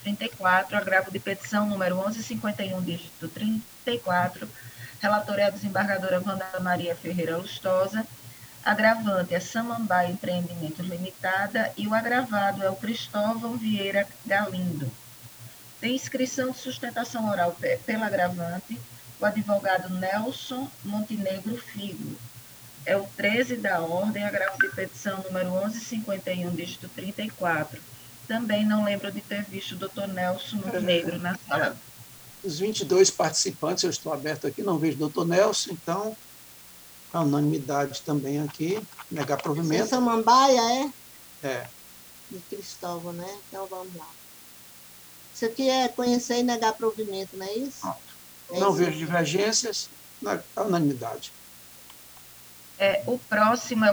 34, agravo de petição número 1151, dígito 34, relatora é a desembargadora Wanda Maria Ferreira Lustosa, agravante é Samambaia Empreendimentos Limitada e o agravado é o Cristóvão Vieira Galindo. Tem inscrição de sustentação oral pela agravante, o advogado Nelson Montenegro Figo. É o 13 da ordem, agravo de petição número 1151, dígito 34. Também não lembro de ter visto o doutor Nelson Montenegro na sala. Os 22 participantes, eu estou aberto aqui, não vejo o doutor Nelson, então, a unanimidade também aqui, negar provimento. Samambaia, é? É. De Cristóvão, né? Então, vamos lá. Isso aqui é conhecer e negar provimento, não é isso? Não vejo divergências, a unanimidade. O próximo é